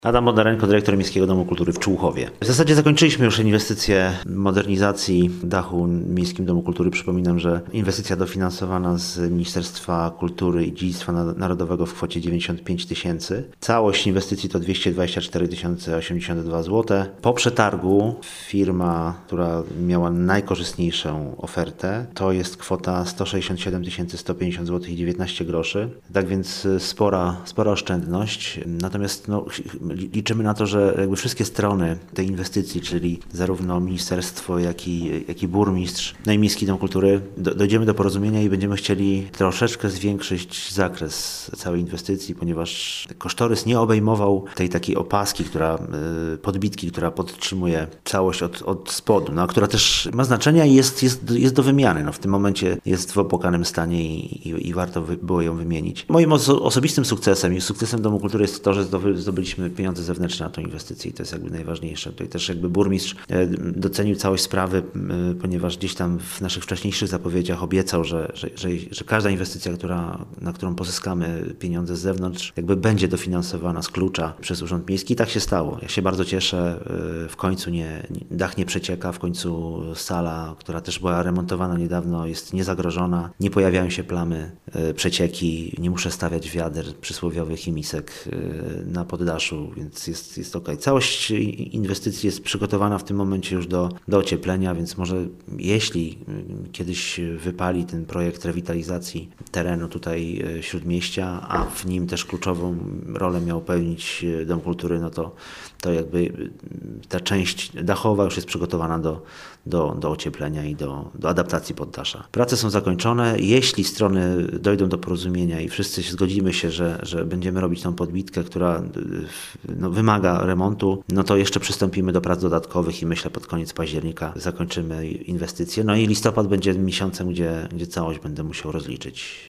Adam Bondarenko, dyrektor Miejskiego Domu Kultury w Człuchowie. W zasadzie zakończyliśmy już inwestycję modernizacji dachu Miejskim Domu Kultury. Przypominam, że inwestycja dofinansowana z Ministerstwa Kultury i Dziedzictwa Narodowego w kwocie 95 tysięcy. Całość inwestycji to 224 082 zł. Po przetargu firma, która miała najkorzystniejszą ofertę, to jest kwota 167 150 zł i 19 groszy. Tak więc spora oszczędność. Natomiast liczymy na to, że jakby wszystkie strony tej inwestycji, czyli zarówno ministerstwo, jak i burmistrz, no i Miejski Dom Kultury, dojdziemy do porozumienia i będziemy chcieli troszeczkę zwiększyć zakres całej inwestycji, ponieważ kosztorys nie obejmował tej takiej opaski, podbitki, która podtrzymuje całość od spodu, no, a która też ma znaczenie i jest do wymiany. No, w tym momencie jest w opłakanym stanie i warto było ją wymienić. Moim osobistym sukcesem i sukcesem Domu Kultury jest to, że zdobyliśmy pieniądze zewnętrzne na tą inwestycję i to jest jakby najważniejsze. Tutaj też jakby burmistrz docenił całość sprawy, ponieważ gdzieś tam w naszych wcześniejszych zapowiedziach obiecał, że każda inwestycja, na którą pozyskamy pieniądze z zewnątrz, jakby będzie dofinansowana z klucza przez Urząd Miejski. I tak się stało. Ja się bardzo cieszę. W końcu dach nie przecieka, w końcu sala, która też była remontowana niedawno, jest niezagrożona. Nie pojawiają się plamy, przecieki, nie muszę stawiać wiader przysłowiowych i misek na poddaszu, więc jest ok. Całość inwestycji jest przygotowana w tym momencie już do ocieplenia, więc może jeśli kiedyś wypali ten projekt rewitalizacji terenu tutaj Śródmieścia, a w nim też kluczową rolę miał pełnić Dom Kultury, no to jakby ta część dachowa już jest przygotowana do ocieplenia i do adaptacji poddasza. Prace są zakończone. Jeśli strony dojdą do porozumienia i wszyscy zgodzimy się, że będziemy robić tą podbitkę, która wymaga remontu, no to jeszcze przystąpimy do prac dodatkowych i myślę pod koniec października zakończymy inwestycję. No i listopad będzie miesiącem, gdzie całość będę musiał rozliczyć.